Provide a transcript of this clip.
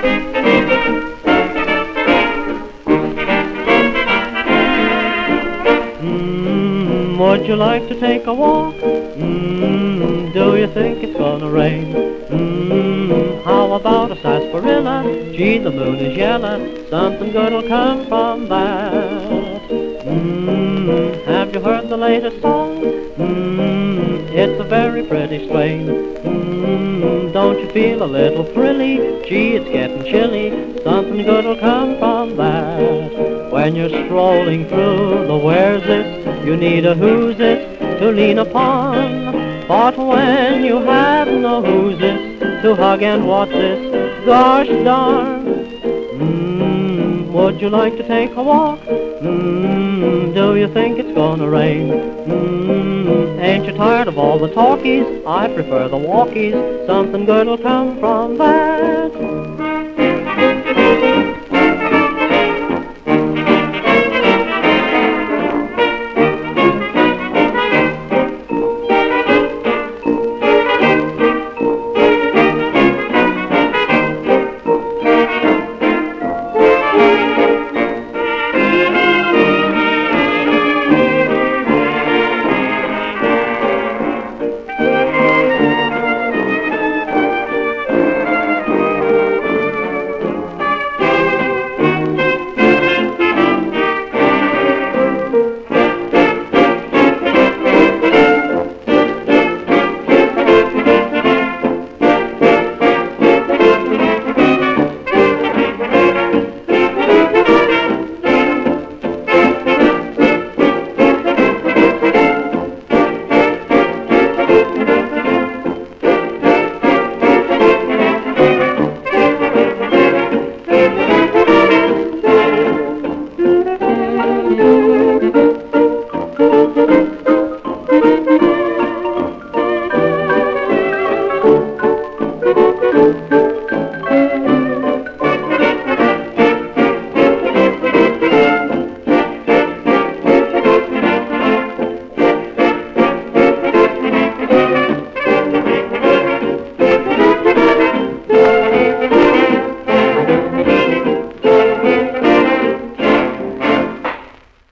Would you like to take a walk? Do you think it's gonna rain? How about a sarsaparilla? Gee, the moon is yellow, something good'll come from that. Have you heard the latest song? It's a very pretty strain. Don't you feel a little thrilly? Gee, it's getting chilly, something good'll come from that. When you're strolling through the where's it, you need a who's it to lean upon. But when you have no who's it to hug and what's it, gosh darn. Would you like to take a walk? Do you think it's gonna rain? Ain't you tired of all the talkies? I prefer the walkies, something good'll come from that.